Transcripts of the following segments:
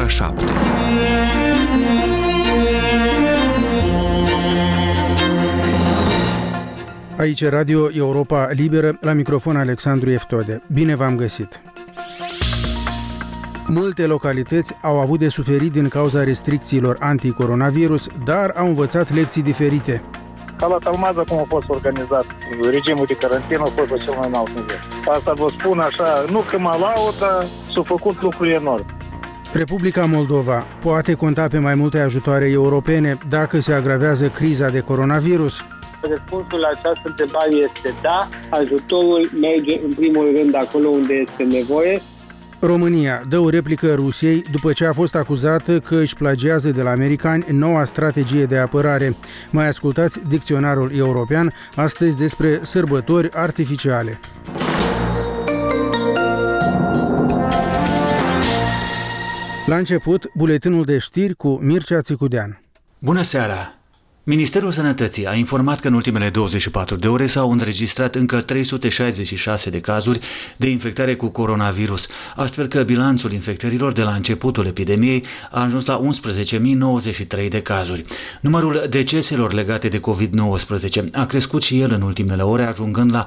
ora 7. Aici Radio Europa Liberă, la microfon Alexandru Eftode. Bine v-am găsit! Multe localități au avut de suferit din cauza restricțiilor anticoronavirus, dar au învățat lecții diferite. Ca la Talmaza, cum a fost organizat regimul de carantină, a fost la cel mai înalt nivel. Asta vă spun așa, nu că mă laud, dar s-au făcut lucruri enorme. Republica Moldova poate conta pe mai multe ajutoare europene dacă se agravează criza de coronavirus? Răspunsul la această întrebare este da, ajutorul merge în primul rând acolo unde este nevoie. România dă o replică Rusiei după ce a fost acuzată că își plagiază de la americani noua strategie de apărare. Mai ascultați dicționarul european astăzi despre sărbători artificiale. La început, buletinul de știri cu Mircea Țicudean. Bună seara! Ministerul Sănătății a informat că în ultimele 24 de ore s-au înregistrat încă 366 de cazuri de infectare cu coronavirus, astfel că bilanțul infectărilor de la începutul epidemiei a ajuns la 11.093 de cazuri. Numărul deceselor legate de COVID-19 a crescut și el în ultimele ore, ajungând la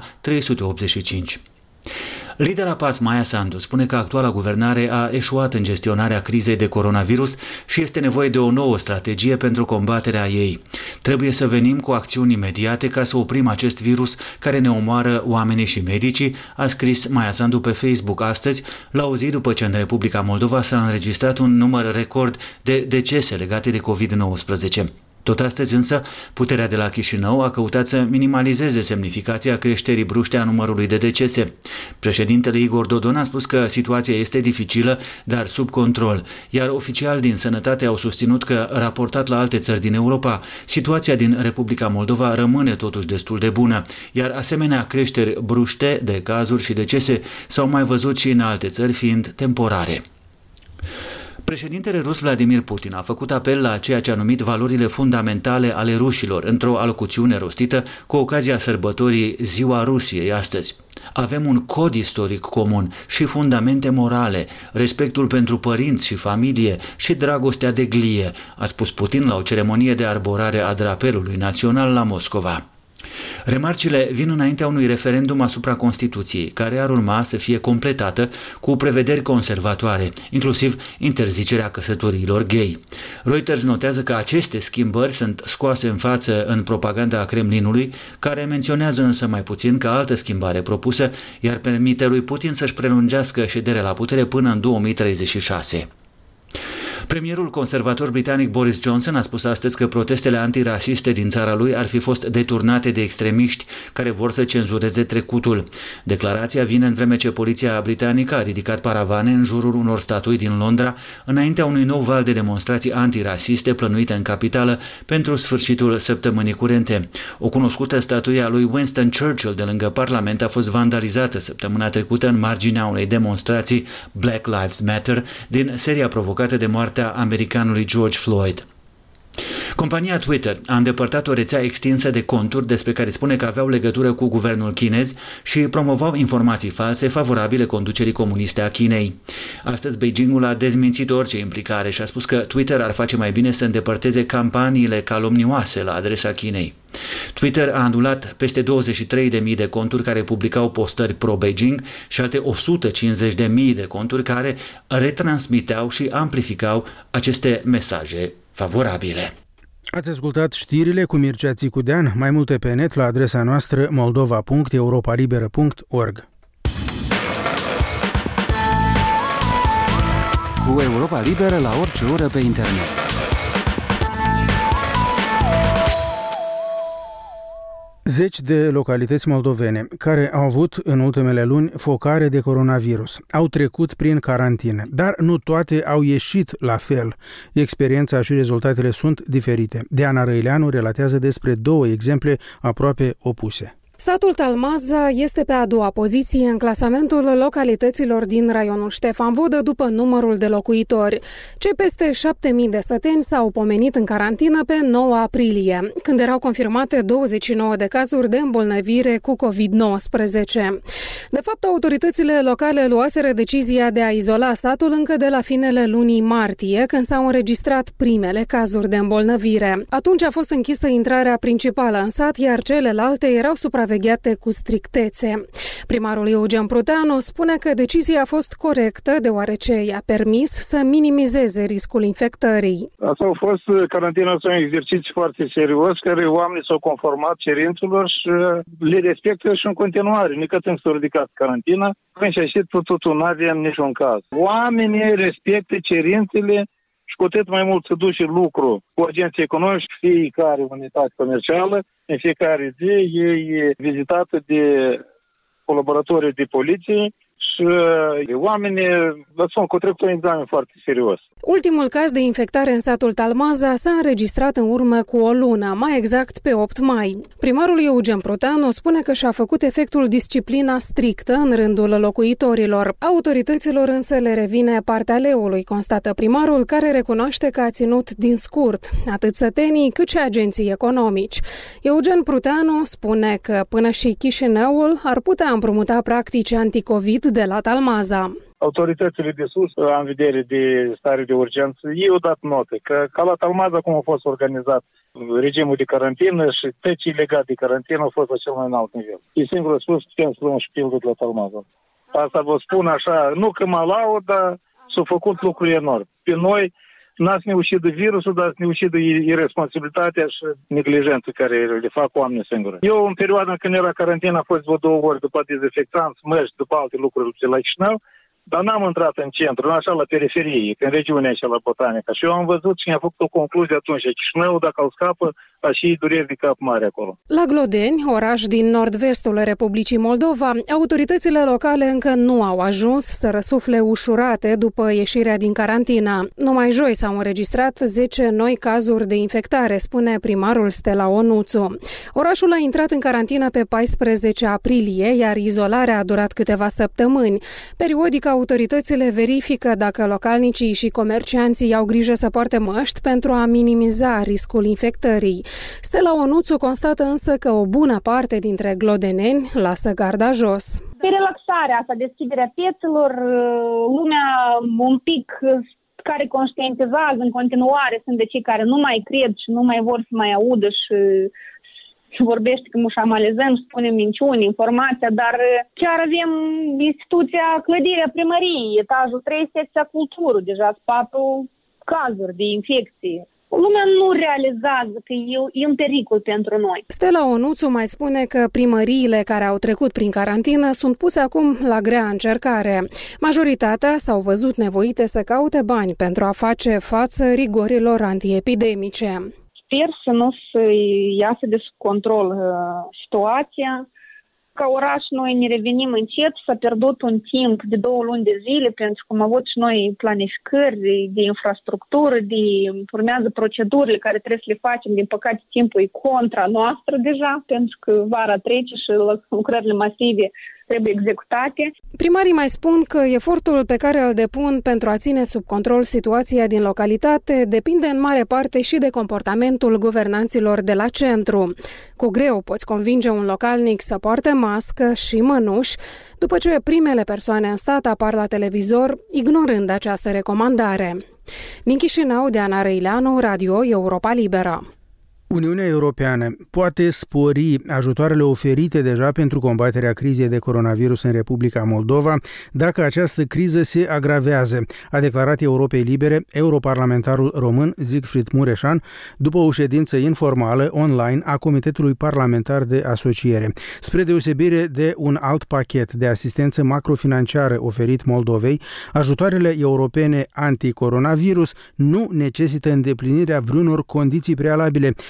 385. Lidera PAS, Maia Sandu, spune că actuala guvernare a eșuat în gestionarea crizei de coronavirus și este nevoie de o nouă strategie pentru combaterea ei. Trebuie să venim cu acțiuni imediate ca să oprim acest virus care ne omoară oamenii și medicii, a scris Maia Sandu pe Facebook astăzi, la o zi după ce în Republica Moldova s-a înregistrat un număr record de decese legate de COVID-19. Tot astăzi însă, puterea de la Chișinău a căutat să minimalizeze semnificația creșterii bruște a numărului de decese. Președintele Igor Dodon a spus că situația este dificilă, dar sub control, iar oficiali din sănătate au susținut că, raportat la alte țări din Europa, situația din Republica Moldova rămâne totuși destul de bună, iar asemenea creșteri bruște de cazuri și decese s-au mai văzut și în alte țări, fiind temporare. Președintele rus Vladimir Putin a făcut apel la ceea ce a numit valorile fundamentale ale rușilor într-o alocuțiune rostită cu ocazia sărbătorii Ziua Rusiei astăzi. Avem un cod istoric comun și fundamente morale, respectul pentru părinți și familie și dragostea de glie, a spus Putin la o ceremonie de arborare a drapelului național la Moscova. Remarcile vin înaintea unui referendum asupra Constituției, care ar urma să fie completată cu prevederi conservatoare, inclusiv interzicerea căsătoriilor gay. Reuters notează că aceste schimbări sunt scoase în față în propaganda Kremlinului, care menționează însă mai puțin că altă schimbare propusă iar permite lui Putin să-și prelungească șederea la putere până în 2036. Premierul conservator britanic Boris Johnson a spus astăzi că protestele antirasiste din țara lui ar fi fost deturnate de extremiști care vor să cenzureze trecutul. Declarația vine în vreme ce poliția britanică a ridicat paravane în jurul unor statui din Londra înaintea unui nou val de demonstrații antirasiste plănuite în capitală pentru sfârșitul săptămânii curente. O cunoscută statuie a lui Winston Churchill de lângă Parlament a fost vandalizată săptămâna trecută în marginea unei demonstrații Black Lives Matter din seria provocată de moartea americanului George Floyd. Compania Twitter a îndepărtat o rețea extinsă de conturi despre care spune că aveau legătură cu guvernul chinez și promovau informații false favorabile conducerii comuniste a Chinei. Astăzi, Beijingul a dezmințit orice implicare și a spus că Twitter ar face mai bine să îndepărteze campaniile calomnioase la adresa Chinei. Twitter a anulat peste 23.000 de conturi care publicau postări pro-Beijing și alte 150.000 de conturi care retransmiteau și amplificau aceste mesaje favorabile. Ați ascultat știrile cu Mircea Țicudean, mai multe pe net la adresa noastră moldova.europalibera.org. Cu Europa Liberă la orice oră pe internet. Zeci de localități moldovene care au avut în ultimele luni focare de coronavirus au trecut prin carantină, dar nu toate au ieșit la fel. Experiența și rezultatele sunt diferite. Diana Răileanu relatează despre două exemple aproape opuse. Satul Talmaza este pe a doua poziție în clasamentul localităților din raionul Ștefan Vodă după numărul de locuitori. Cei peste 7.000 de săteni s-au pomenit în carantină pe 9 aprilie, când erau confirmate 29 de cazuri de îmbolnăvire cu COVID-19. De fapt, autoritățile locale luaseră decizia de a izola satul încă de la finele lunii martie, când s-au înregistrat primele cazuri de îmbolnăvire. Atunci a fost închisă intrarea principală în sat, iar celelalte erau supravegheate cu strictețe. Primarul Eugen Pruteanu spune că decizia a fost corectă, deoarece i-a permis să minimizeze riscul infectării. Asta a fost carantina, un exercițiu foarte serios, care oamenii s-au conformat cerințelor și le respectă și în continuare. Nici când s-a ridicat carantina, și totul nu avem niciun caz. Oamenii respectă cerințele și cu atât mai mult se duce lucru cu agenții economici, fiecare unitate comercială, în fiecare zi e vizitată de colaboratorii de poliție și oamenii au trecut un examen foarte serios. Ultimul caz de infectare în satul Talmaza s-a înregistrat în urmă cu o lună, mai exact pe 8 mai. Primarul Eugen Pruteanu spune că și-a făcut efectul disciplina strictă în rândul locuitorilor. Autorităților însă le revine partea leului, constată primarul, care recunoaște că a ținut din scurt atât sătenii cât și agenții economici. Eugen Pruteanu spune că până și Chișinăul ar putea împrumuta practici anticovid de la Talmaza. Autoritățile de sus, în vedere de stare de urgență, ei au dat notă că ca la Talmaza, cum a fost organizat regimul de carantină și tot ce legat de carantină a fost la cel mai înalt nivel. E singurul spus, putem să luăm și pildă de la Talmaza. Asta vă spun așa, nu că mă laud, dar s-au făcut lucruri enorme. Pe noi n-ați neușit de virusul, dar ați neușit de irresponsabilitatea și neglijența care le fac oamenii singuri. Eu, în perioada când era carantină, a fost 2 ori după dezinfectanți, măști, după alte lucruri de la Chișinău, dar n-am intrat în centru, așa la periferie, în regiunea așa la Botanica. Și eu am văzut și mi-a făcut o concluzie atunci. Chișinău, dacă îl scapă, a și dureri de cap mare acolo. La Glodeni, oraș din nord-vestul Republicii Moldova, autoritățile locale încă nu au ajuns să răsufle ușurate după ieșirea din carantină. Numai joi s-au înregistrat 10 noi cazuri de infectare, spune primarul Stella Onuțu. Orașul a intrat în carantină pe 14 aprilie, iar izolarea a durat câteva săptămâni. Periodic, autoritățile verifică dacă localnicii și comercianții au grijă să poarte măști pentru a minimiza riscul infectării. Stella Onuțu constată însă că o bună parte dintre glodeneni lasă garda jos. Pe relaxarea asta, deschiderea piețelor, lumea un pic care conștientizează în continuare sunt de cei care nu mai cred și nu mai vor să mai audă și vorbește că mușamalizăm, spunem minciuni, informația, dar chiar avem instituția, clădirea primăriei, etajul 3, secția cultură, deja 4 cazuri de infecție. Lumea nu realizează că e un pericol pentru noi. Stella Onuțu mai spune că primăriile care au trecut prin carantină sunt puse acum la grea încercare. Majoritatea s-au văzut nevoite să caute bani pentru a face față rigorilor antiepidemice. Sper să nu se iasă de sub control situația. Ca oraș noi ne revenim încet, s-a pierdut un timp de 2 luni de zile, pentru că am avut și noi planificări de infrastructură, urmează procedurile care trebuie să le facem. Din păcate, timpul e contra noastră deja, pentru că vara trece și lucrările masive trebuie executate. Primarii mai spun că efortul pe care îl depun pentru a ține sub control situația din localitate depinde în mare parte și de comportamentul guvernanților de la centru. Cu greu poți convinge un localnic să poarte mască și mănuși, după ce primele persoane în stat apar la televizor, ignorând această recomandare. Din Chișinău, Diana Răileanu, Radio Europa Liberă. Uniunea Europeană poate spori ajutoarele oferite deja pentru combaterea crizei de coronavirus în Republica Moldova dacă această criză se agravează, a declarat Europei Libere europarlamentarul român Siegfried Mureșan după o ședință informală online a Comitetului Parlamentar de Asociere. Spre deosebire de un alt pachet de asistență macrofinanciară oferit Moldovei, ajutoarele europene anticoronavirus nu necesită îndeplinirea vreunor condiții prealabile,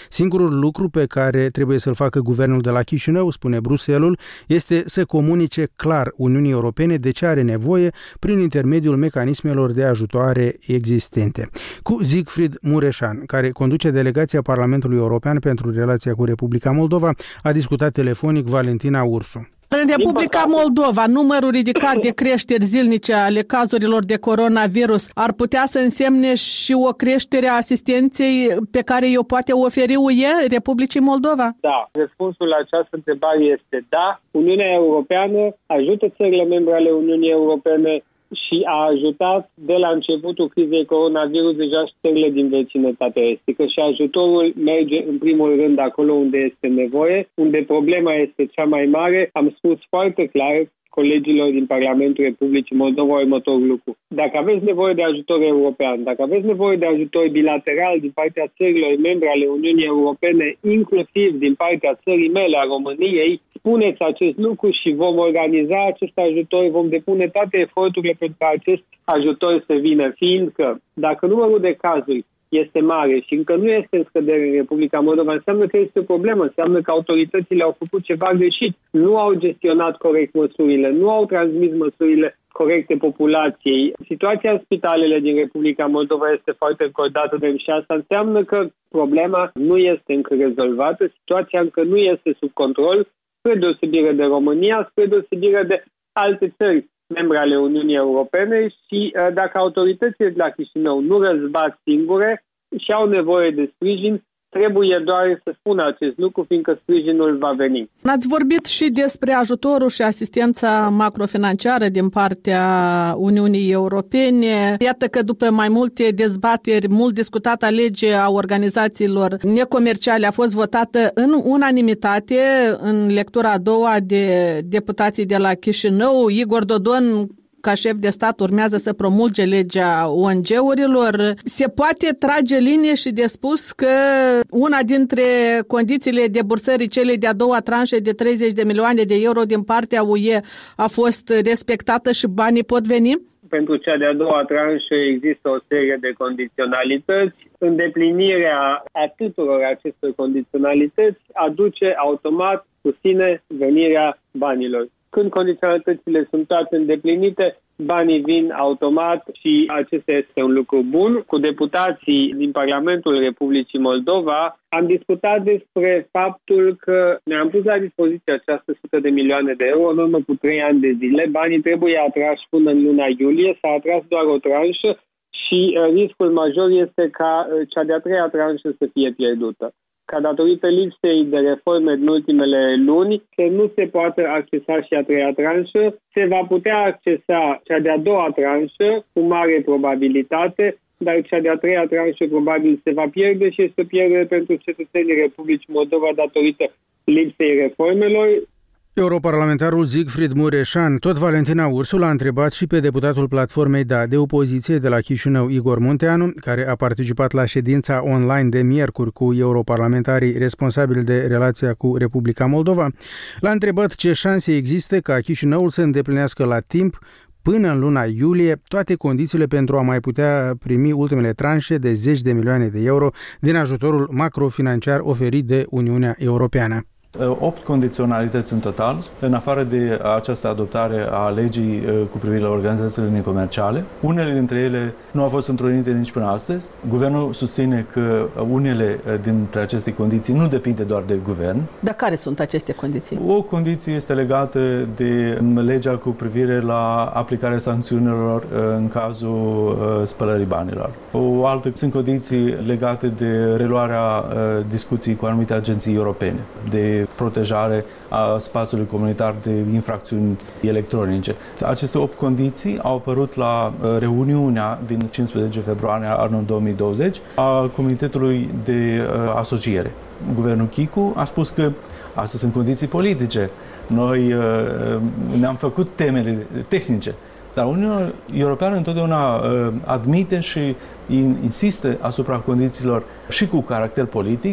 Singurul lucru pe care trebuie să-l facă guvernul de la Chișinău, spune Bruxelles, este să comunice clar Uniunii Europene de ce are nevoie prin intermediul mecanismelor de ajutoare existente. Cu Siegfried Mureșan, care conduce delegația Parlamentului European pentru relația cu Republica Moldova, a discutat telefonic Valentina Ursu. În Republica Moldova, numărul ridicat de creșteri zilnice ale cazurilor de coronavirus ar putea să însemne și o creștere a asistenței pe care o poate oferi UE Republicii Moldova? Da. Răspunsul la această întrebare este da. Uniunea Europeană ajută țările membre ale Uniunii Europene și a ajutat de la începutul crizei coronavirus deja și țările din vecinătatea estică și ajutorul merge în primul rând acolo unde este nevoie, unde problema este cea mai mare. Am spus foarte clar colegilor din Parlamentul Republicii Moldova următorul lucru. Dacă aveți nevoie de ajutor european, dacă aveți nevoie de ajutor bilateral din partea țărilor membre ale Uniunii Europene, inclusiv din partea țării mele, a României, spuneți acest lucru și vom organiza acest ajutor, vom depune toate eforturile pentru ca acest ajutor să vină, fiindcă dacă numărul de cazuri este mare și încă nu este în scădere în Republica Moldova, înseamnă că este o problemă, înseamnă că autoritățile au făcut ceva greșit, nu au gestionat corect măsurile, nu au transmis măsurile corecte populației. Situația în spitalele din Republica Moldova este foarte încordată și asta înseamnă că problema nu este încă rezolvată, situația încă nu este sub control, spre deosebire de România, spre deosebire de alte țări membre ale Uniunii Europene și dacă autoritățile de la Chișinău nu răzbat singure și au nevoie de sprijin, trebuie doar să spună acest lucru, fiindcă sprijinul va veni. Ați vorbit și despre ajutorul și asistența macrofinanciară din partea Uniunii Europene. Iată că după mai multe dezbateri, mult discutată lege a organizațiilor necomerciale a fost votată în unanimitate în lectura a doua de deputații de la Chișinău. Igor Dodon, ca șef de stat, urmează să promulge legea ONG-urilor. Se poate trage linie și de spus că una dintre condițiile debursării celei de-a doua tranșe de 30 de milioane de euro din partea UE a fost respectată și banii pot veni? Pentru cea de-a doua tranșă există o serie de condiționalități. Îndeplinirea a tuturor acestor condiționalități aduce automat cu sine venirea banilor. Când condiționalitățile sunt toate îndeplinite, banii vin automat și acesta este un lucru bun. Cu deputații din Parlamentul Republicii Moldova am discutat despre faptul că ne-am pus la dispoziție această 100 de milioane de euro în urmă cu 3 ani de zile. Banii trebuie atrași până în luna iulie, s-a atras doar o tranșă și riscul major este ca cea de-a treia tranșă să fie pierdută. Ca datorită lipsei de reforme din ultimele luni, să nu se poate accesa și a treia tranșă, se va putea accesa cea de-a doua tranșă cu mare probabilitate, dar cea de-a treia tranșă probabil se va pierde și este pierdere pentru cetățenii Republicii Moldova datorită lipsei reformelor. Europarlamentarul Siegfried Mureșan, tot Valentina Ursu l-a întrebat și pe deputatul platformei de opoziție de la Chișinău, Igor Munteanu, care a participat la ședința online de miercuri cu europarlamentarii responsabili de relația cu Republica Moldova. L-a întrebat ce șanse există ca Chișinăul să îndeplinească la timp, până în luna iulie, toate condițiile pentru a mai putea primi ultimele tranșe de 10 de milioane de euro din ajutorul macrofinanciar oferit de Uniunea Europeană. 8 condiționalități în total, în afară de această adoptare a legii cu privire la organizațiile necomerciale. Unele dintre ele nu au fost întrunite nici până astăzi. Guvernul susține că unele dintre aceste condiții nu depinde doar de guvern. Dar care sunt aceste condiții? O condiție este legată de legea cu privire la aplicarea sancțiunilor în cazul spălării banilor. O altă sunt condiții legate de reluarea discuției cu anumite agenții europene, de protejare a spațiului comunitar de infracțiuni electronice. Aceste 8 condiții au apărut la reuniunea din 15 februarie anul 2020 a Comitetului de Asociere. Guvernul Chicu a spus că astea sunt condiții politice. Noi ne-am făcut temele tehnice, dar Uniunea Europeană întotdeauna admite și insistă asupra condițiilor și cu caracter politic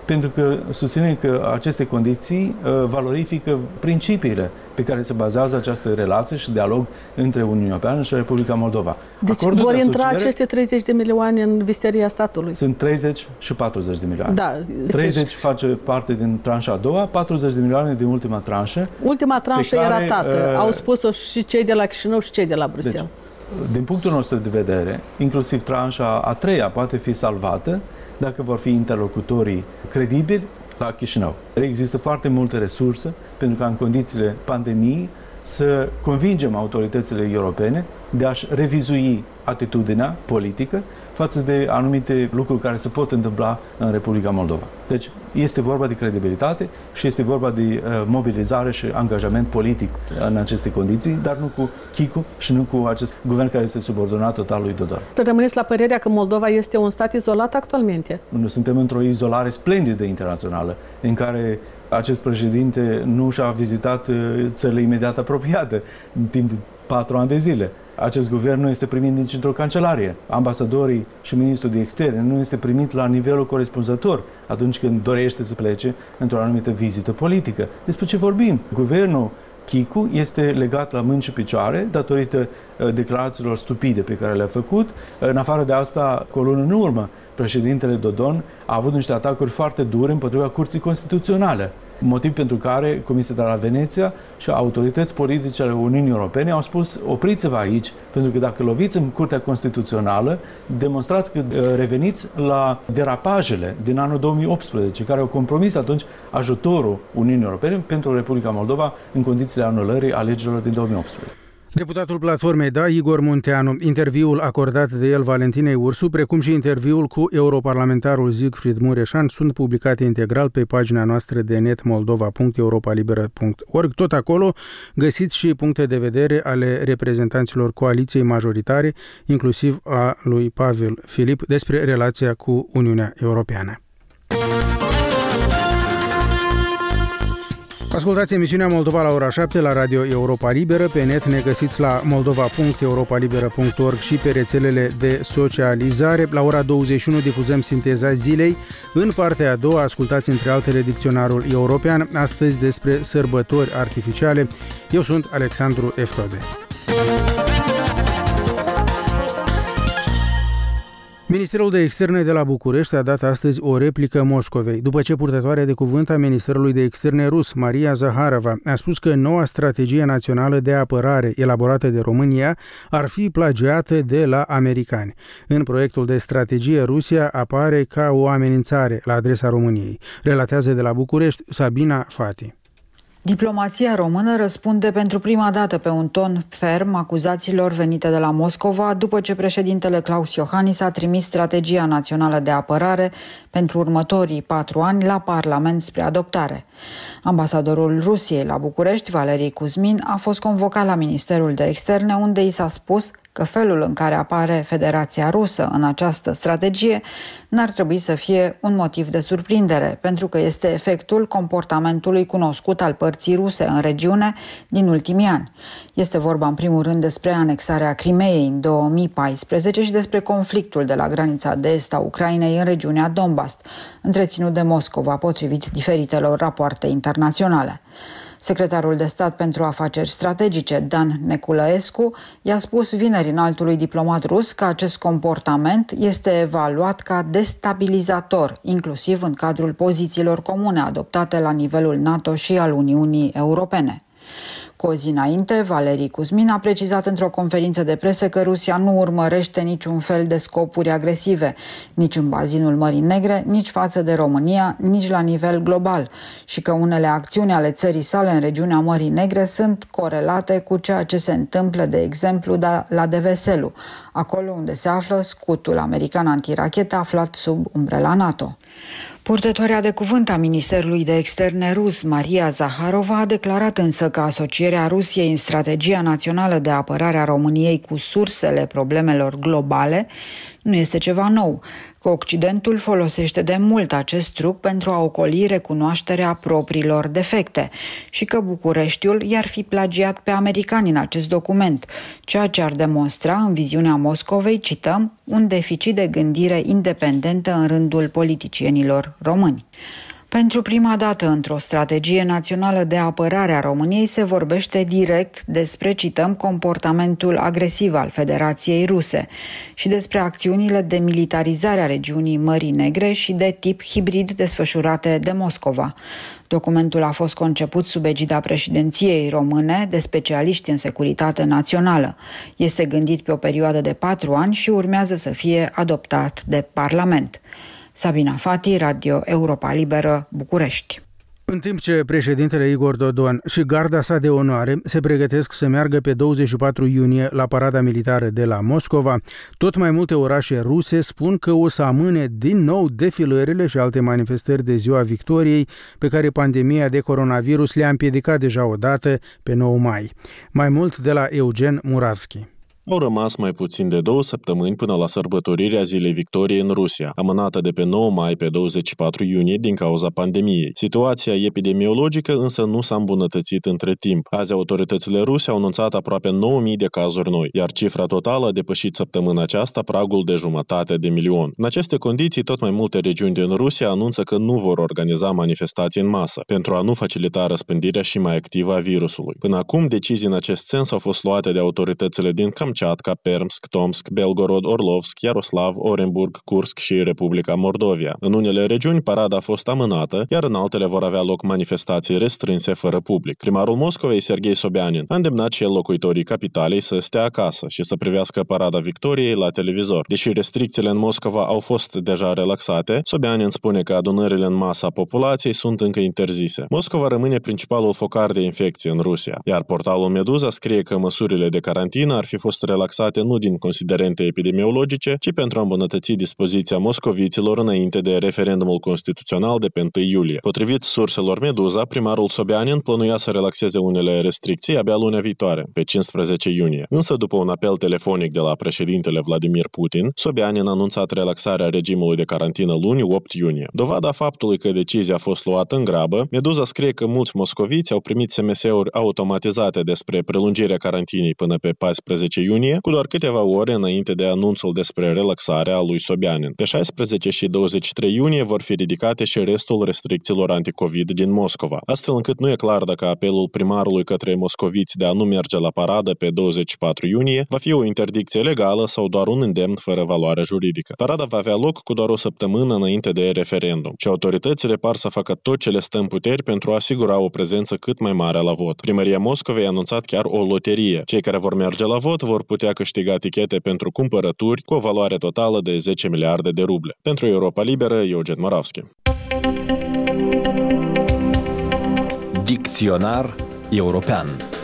pentru că susține că aceste condiții valorifică principiile pe care se bazează această relație și dialog între Uniunea Europeană și Republica Moldova. Deci vor intra aceste 30 de milioane în visteria statului? Sunt 30 și 40 de milioane. Da, 30 face parte din tranșa a doua, 40 de milioane din ultima tranșă. Ultima tranșă e ratată. Au spus-o și cei de la Chișinău și cei de la Bruxelles. Deci, din punctul nostru de vedere, inclusiv tranșa a treia poate fi salvată dacă vor fi interlocutorii credibili la Chișinău. Există foarte multe resurse pentru ca în condițiile pandemiei să convingem autoritățile europene de a-și revizui atitudinea politică față de anumite lucruri care se pot întâmpla în Republica Moldova. Deci este vorba de credibilitate și este vorba de mobilizare și angajament politic în aceste condiții, dar nu cu Chicu și nu cu acest guvern care este subordonat total lui Dodon. Rămâneți la părerea că Moldova este un stat izolat actualmente? Noi suntem într-o izolare splendidă internațională, în care acest președinte nu și-a vizitat țările imediat apropiate în timp de 4 ani de zile. Acest guvern nu este primit nici într-o cancelarie. Ambasadorii și ministrul de externe nu este primit la nivelul corespunzător atunci când dorește să plece într-o anumită vizită politică. Despre ce vorbim? Guvernul Chicu este legat la mâini și picioare datorită declarațiilor stupide pe care le-a făcut. În afară de asta, cu o lună în urmă, președintele Dodon a avut niște atacuri foarte dure împotriva Curții Constituționale. Motiv pentru care Comisia de la Veneția și autorități politice ale Uniunii Europene au spus opriți-vă aici, pentru că dacă loviți în Curtea Constituțională, demonstrați că reveniți la derapajele din anul 2018, care au compromis atunci ajutorul Uniunii Europene pentru Republica Moldova în condițiile anulării alegerilor din 2018. Deputatul Platformei DA, Igor Munteanu, interviul acordat de el Valentinei Ursu, precum și interviul cu europarlamentarul Siegfried Mureșan sunt publicate integral pe pagina noastră de net moldova.europalibera.org. Tot acolo găsiți și puncte de vedere ale reprezentanților coaliției majoritare, inclusiv a lui Pavel Filip, despre relația cu Uniunea Europeană. Ascultați emisiunea Moldova la ora 7 la Radio Europa Liberă. Pe net ne găsiți la moldova.europalibera.org și pe rețelele de socializare. La ora 21 difuzăm Sinteza zilei. În partea a doua ascultați între altele Dicționarul European, astăzi despre sărbători artificiale. Eu sunt Alexandru Eftode. Ministerul de Externe de la București a dat astăzi o replică Moscovei, după ce purtătoarea de cuvânt a Ministerului de Externe rus, Maria Zaharova, a spus că noua strategie națională de apărare elaborată de România ar fi plagiată de la americani. În proiectul de strategie, Rusia apare ca o amenințare la adresa României, relatează de la București Sabina Fati. Diplomația română răspunde pentru prima dată pe un ton ferm acuzațiilor venite de la Moscova după ce președintele Klaus Iohannis a trimis strategia națională de apărare pentru următorii 4 ani la Parlament spre adoptare. Ambasadorul Rusiei la București, Valeri Kuzmin, a fost convocat la Ministerul de Externe, unde i s-a spus că felul în care apare Federația Rusă în această strategie n-ar trebui să fie un motiv de surprindere, pentru că este efectul comportamentului cunoscut al părții ruse în regiune din ultimii ani. Este vorba în primul rând despre anexarea Crimeei în 2014 și despre conflictul de la granița de est a Ucrainei în regiunea Donbas, întreținut de Moscova potrivit diferitelor rapoarte internaționale. Secretarul de stat pentru afaceri strategice, Dan Neculăescu, i-a spus vineri înaltului diplomat rus că acest comportament este evaluat ca destabilizator, inclusiv în cadrul pozițiilor comune adoptate la nivelul NATO și al Uniunii Europene. Cu o zi înainte, Valeri Kuzmin a precizat într-o conferință de presă că Rusia nu urmărește niciun fel de scopuri agresive, nici în bazinul Mării Negre, nici față de România, nici la nivel global și că unele acțiuni ale țării sale în regiunea Mării Negre sunt corelate cu ceea ce se întâmplă, de exemplu, la Deveselu, acolo unde se află scutul american antirachetă aflat sub umbrela NATO. Purtătoarea de cuvânt a Ministerului de Externe rus, Maria Zaharova, a declarat însă că asocierea Rusiei în strategia națională de apărare a României cu sursele problemelor globale nu este ceva nou. că Occidentul folosește de mult acest truc pentru a ocoli recunoașterea propriilor defecte și că Bucureștiul i-ar fi plagiat pe americani în acest document, ceea ce ar demonstra, în viziunea Moscovei, cităm, un deficit de gândire independentă în rândul politicienilor români. Pentru prima dată într-o strategie națională de apărare a României se vorbește direct despre, cităm, comportamentul agresiv al Federației Ruse și despre acțiunile de militarizare a regiunii Mării Negre și de tip hibrid desfășurate de Moscova. Documentul a fost conceput sub egida președinției române de specialiști în securitate națională. Este gândit pe o perioadă de 4 ani și urmează să fie adoptat de Parlament. Sabina Fati, Radio Europa Liberă, București. În timp ce președintele Igor Dodon și garda sa de onoare se pregătesc să meargă pe 24 iunie la parada militară de la Moscova, tot mai multe orașe ruse spun că o să amâne din nou defilările și alte manifestări de Ziua Victoriei pe care pandemia de coronavirus le-a împiedicat deja odată pe 9 mai. Mai mult de la Eugen Muravski. Au rămas mai puțin de 2 săptămâni până la sărbătorirea Zilei Victoriei în Rusia, amânată de pe 9 mai pe 24 iunie din cauza pandemiei. Situația epidemiologică însă nu s-a îmbunătățit între timp. Azi autoritățile ruse au anunțat aproape 9.000 de cazuri noi, iar cifra totală a depășit săptămâna aceasta pragul de 500.000. În aceste condiții, tot mai multe regiuni din Rusia anunță că nu vor organiza manifestații în masă, pentru a nu facilita răspândirea și mai activă a virusului. Până acum, decizii în acest sens au fost luate de autoritățile din Kamchatka, Permsk, Tomsk, Belgorod, Orlovsk, Iaroslav, Orenburg, Kursk și Republica Mordovia. În unele regiuni, parada a fost amânată, iar în altele vor avea loc manifestații restrânse fără public. Primarul Moscovei, Serghei Sobyanin, a îndemnat și el locuitorii capitalei să stea acasă și să privească parada Victoriei la televizor. Deși restricțiile în Moscova au fost deja relaxate, Sobyanin spune că adunările în masă a populației sunt încă interzise. Moscova rămâne principalul focar de infecție în Rusia, iar portalul Meduza scrie că măsurile de carantină ar fi fost relaxate nu din considerente epidemiologice, ci pentru a îmbunătăți dispoziția moscoviților înainte de referendumul constituțional de pe 1 iulie. Potrivit surselor Meduza, primarul Sobyanin plănuia să relaxeze unele restricții abia lunea viitoare, pe 15 iunie. Însă, după un apel telefonic de la președintele Vladimir Putin, Sobyanin a anunțat relaxarea regimului de carantină luni, 8 iunie. Dovada faptului că decizia a fost luată în grabă, Meduza scrie că mulți moscoviți au primit SMS-uri automatizate despre prelungirea carantinei până pe 14 iunie, cu doar câteva ore înainte de anunțul despre relaxarea lui Sobyanin. Pe 16 și 23 iunie vor fi ridicate și restul restricțiilor anticovid din Moscova, astfel încât nu e clar dacă apelul primarului către moscoviți de a nu merge la paradă pe 24 iunie va fi o interdicție legală sau doar un îndemn fără valoare juridică. Parada va avea loc cu doar o săptămână înainte de referendum și autoritățile par să facă tot ce le stă în puteri pentru a asigura o prezență cât mai mare la vot. Primăria Moscovei a anunțat chiar o loterie. Cei care vor merge la vot vor putea câștiga tichete pentru cumpărături cu o valoare totală de 10 miliarde de ruble. Pentru Europa Liberă, Eugen Moravski. Dicționar european.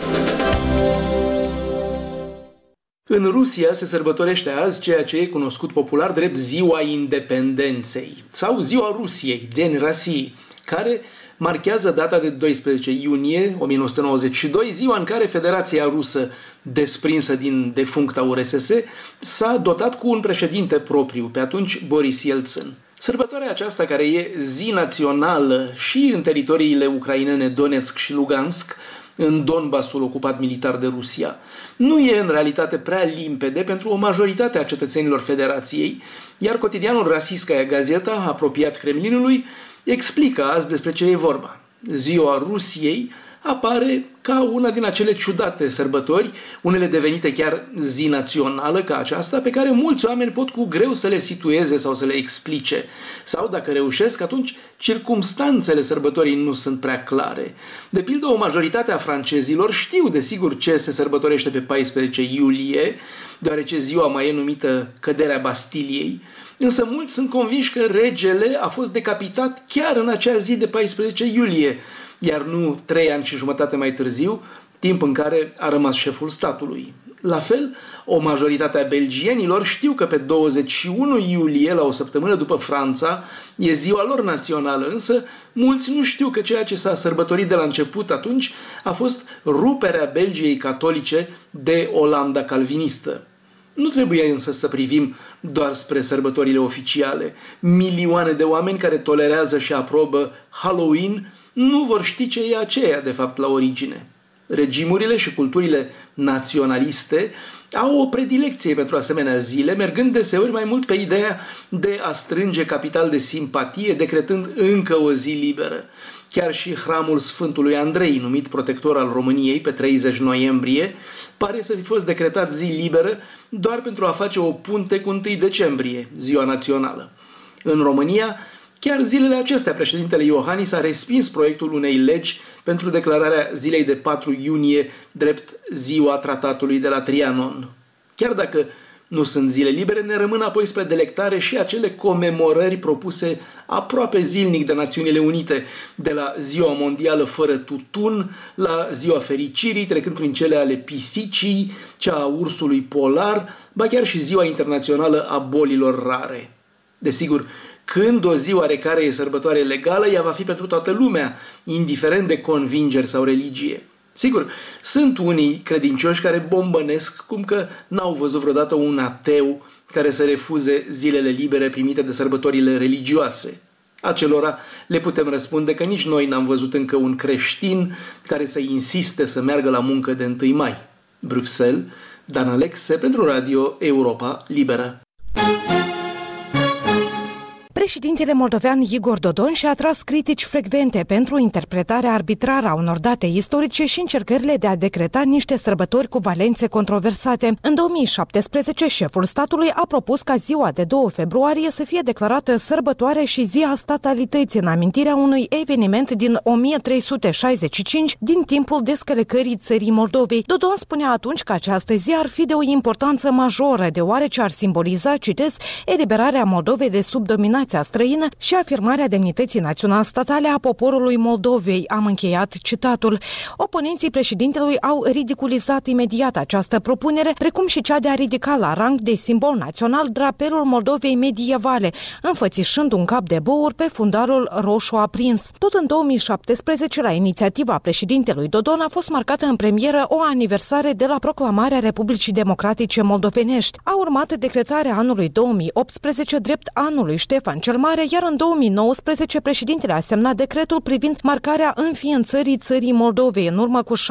În Rusia se sărbătorește azi ceea ce e cunoscut popular drept Ziua Independenței sau Ziua Rusiei, Den Rasii, care marchează data de 12 iunie 1992, ziua în care Federația Rusă, desprinsă din defuncta URSS, s-a dotat cu un președinte propriu, pe atunci Boris Yeltsin. Sărbătoarea aceasta, care e zi națională și în teritoriile ucrainene Donetsk și Lugansk, în Donbassul ocupat militar de Rusia, nu e în realitate prea limpede pentru o majoritate a cetățenilor Federației, iar cotidianul Rossiyskaya Gazeta, apropiat Kremlinului, explică azi despre ce e vorba. Ziua Rusiei apare ca una din acele ciudate sărbători, unele devenite chiar zi națională ca aceasta, pe care mulți oameni pot cu greu să le situeze sau să le explice. Sau, dacă reușesc, atunci circumstanțele sărbătorii nu sunt prea clare. De pildă, o majoritate a francezilor știu desigur ce se sărbătorește pe 14 iulie, deoarece ziua mai e numită Căderea Bastiliei, însă mulți sunt convinși că regele a fost decapitat chiar în acea zi de 14 iulie, iar nu 3 ani și jumătate mai târziu, timp în care a rămas șeful statului. La fel, o majoritate a belgienilor știu că pe 21 iulie, la o săptămână după Franța, e ziua lor națională, însă mulți nu știu că ceea ce s-a sărbătorit de la început atunci a fost ruperea Belgiei catolice de Olanda calvinistă. Nu trebuie însă să privim doar spre sărbătorile oficiale. Milioane de oameni care tolerează și aprobă Halloween nu vor ști ce e aceea, de fapt, la origine. Regimurile și culturile naționaliste au o predilecție pentru asemenea zile, mergând deseori mai mult pe ideea de a strânge capital de simpatie, decretând încă o zi liberă. Chiar și hramul Sfântului Andrei, numit protector al României pe 30 noiembrie, pare să fi fost decretat zi liberă doar pentru a face o punte cu 1 decembrie, ziua națională. În România, chiar zilele acestea, președintele Iohannis a respins proiectul unei legi pentru declararea zilei de 4 iunie drept ziua tratatului de la Trianon. Chiar dacă nu sunt zile libere, ne rămân apoi spre delectare și acele comemorări propuse aproape zilnic de Națiunile Unite, de la Ziua Mondială fără tutun, la Ziua Fericirii, trecând prin cele ale pisicii, cea a ursului polar, ba chiar și Ziua Internațională a Bolilor Rare. Desigur, când o zi oarecare e sărbătoare legală, ea va fi pentru toată lumea, indiferent de convingeri sau religie. Sigur, sunt unii credincioși care bombănesc cum că n-au văzut vreodată un ateu care să refuze zilele libere primite de sărbătorile religioase. Acelora le putem răspunde că nici noi n-am văzut încă un creștin care să insiste să meargă la muncă de 1 mai. Bruxelles, Dan Alexe pentru Radio Europa Liberă. Președintele moldovean Igor Dodon și-a atras critici frecvente pentru interpretarea arbitrară a unor date istorice și încercările de a decreta niște sărbători cu valențe controversate. În 2017, șeful statului a propus ca ziua de 2 februarie să fie declarată sărbătoare și ziua statalității în amintirea unui eveniment din 1365 din timpul descălecării țării Moldovei. Dodon spunea atunci că această zi ar fi de o importanță majoră, deoarece ar simboliza, citez, eliberarea Moldovei de sub dominația străină și afirmarea demnității național-statale a poporului Moldovei, am încheiat citatul. Oponenții președintelui au ridiculizat imediat această propunere, precum și cea de a ridica la rang de simbol național drapelul Moldovei medievale, înfățișând un cap de băur pe fundalul roșu aprins. Tot în 2017, la inițiativa președintelui Dodon, a fost marcată în premieră o aniversare de la proclamarea Republicii Democratice Moldovenești. A urmat decretarea anului 2018 drept anului Ștefan cel Mare, iar în 2019 președintele a semnat decretul privind marcarea înființării țării Moldovei în urmă cu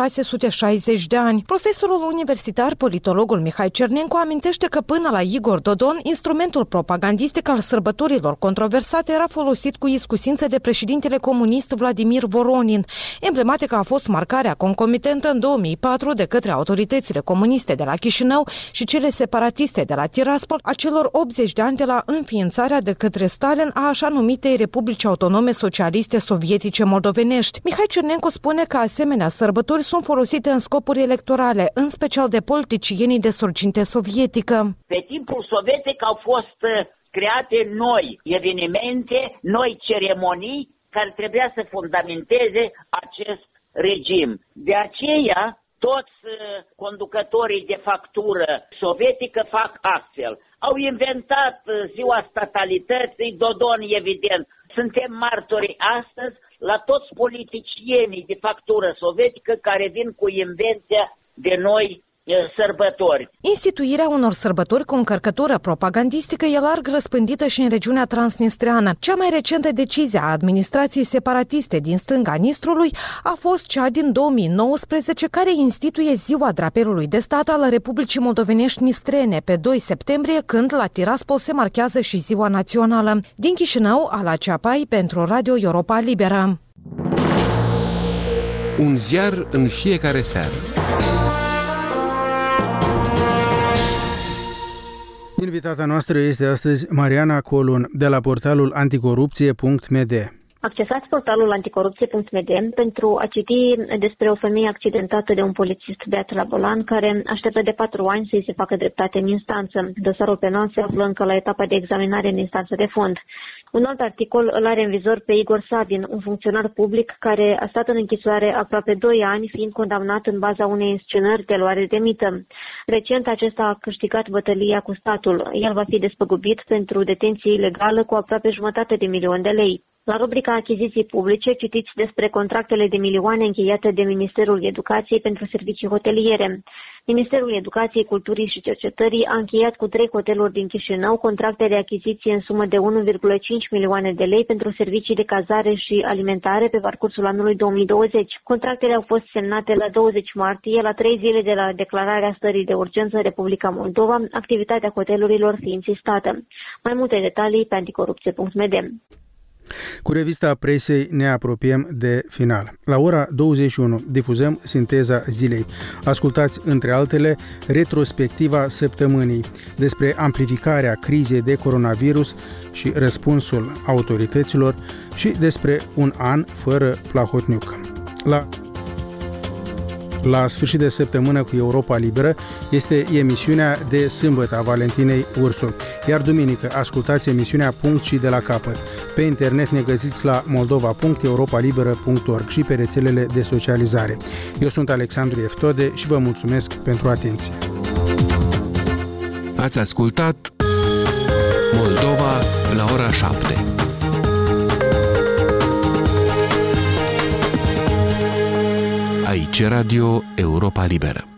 660 de ani. Profesorul universitar, politologul Mihai Cernencu, amintește că până la Igor Dodon, instrumentul propagandistic al sărbătorilor controversate era folosit cu iscusință de președintele comunist Vladimir Voronin. Emblematică a fost marcarea concomitentă în 2004 de către autoritățile comuniste de la Chișinău și cele separatiste de la Tiraspol a celor 80 de ani de la înființarea de către Stalin a așa numitei Republici Autonome Socialiste Sovietice Moldovenești. Mihai Cernencu spune că asemenea sărbători sunt folosite în scopuri electorale, în special de politicienii de sorginte sovietică. Pe timpul sovietic au fost create noi evenimente, noi ceremonii care trebuia să fundamenteze acest regim. De aceea, toți conducătorii de factură sovietică fac astfel. Au inventat ziua statalității, Dodon evident. Suntem martori astăzi la toți politicienii de factură sovietică care vin cu invenția de noi sărbători. Instituirea unor sărbători cu încărcătură propagandistică e larg răspândită și în regiunea transnistreană. Cea mai recentă decizie a administrației separatiste din stânga Nistrului a fost cea din 2019, care instituie ziua drapelului de stat al Republicii Moldovenești Nistrene pe 2 septembrie, când la Tiraspol se marchează și ziua națională. Din Chișinău, Ala Ceapai pentru Radio Europa Liberă. Un ziar în fiecare seară. Invitata noastră este astăzi Mariana Colun, de la portalul anticorupție.md. Accesați portalul anticorupție.md pentru a citi despre o femeie accidentată de un polițist beat la volan care așteaptă de 4 ani să-i se facă dreptate în instanță. Dosarul penal se află încă la etapa de examinare în instanță de fond. Un alt articol îl are în vizor pe Igor Savin, un funcționar public care a stat în închisoare aproape 2 ani, fiind condamnat în baza unei inscenări de luare de mită. Recent acesta a câștigat bătălia cu statul. El va fi despăgubit pentru detenție ilegală cu aproape 500.000 de lei. La rubrica achiziții publice citiți despre contractele de milioane încheiate de Ministerul Educației pentru servicii hoteliere. Ministerul Educației, Culturii și Cercetării a încheiat cu 3 hoteluri din Chișinău contracte de achiziție în sumă de 1,5 milioane de lei pentru servicii de cazare și alimentare pe parcursul anului 2020. Contractele au fost semnate la 20 martie, la 3 zile de la declararea stării de urgență în Republica Moldova, activitatea hotelurilor fiind sistată. Mai multe detalii pe anticorupție.md. Cu revista presei ne apropiem de final. La ora 21 difuzăm Sinteza zilei. Ascultați, între altele, retrospectiva săptămânii despre amplificarea crizei de coronavirus și răspunsul autorităților și despre un an fără Plahotniuc. La sfârșit de săptămână cu Europa Liberă este emisiunea de sâmbătă a Valentinei Ursu, iar duminică ascultați emisiunea Punct și de la capăt. Pe internet ne găsiți la moldova.europalibera.org și pe rețelele de socializare. Eu sunt Alexandru Eftode și vă mulțumesc pentru atenție. Ați ascultat Moldova la ora 7. Aici Radio Europa Liberă.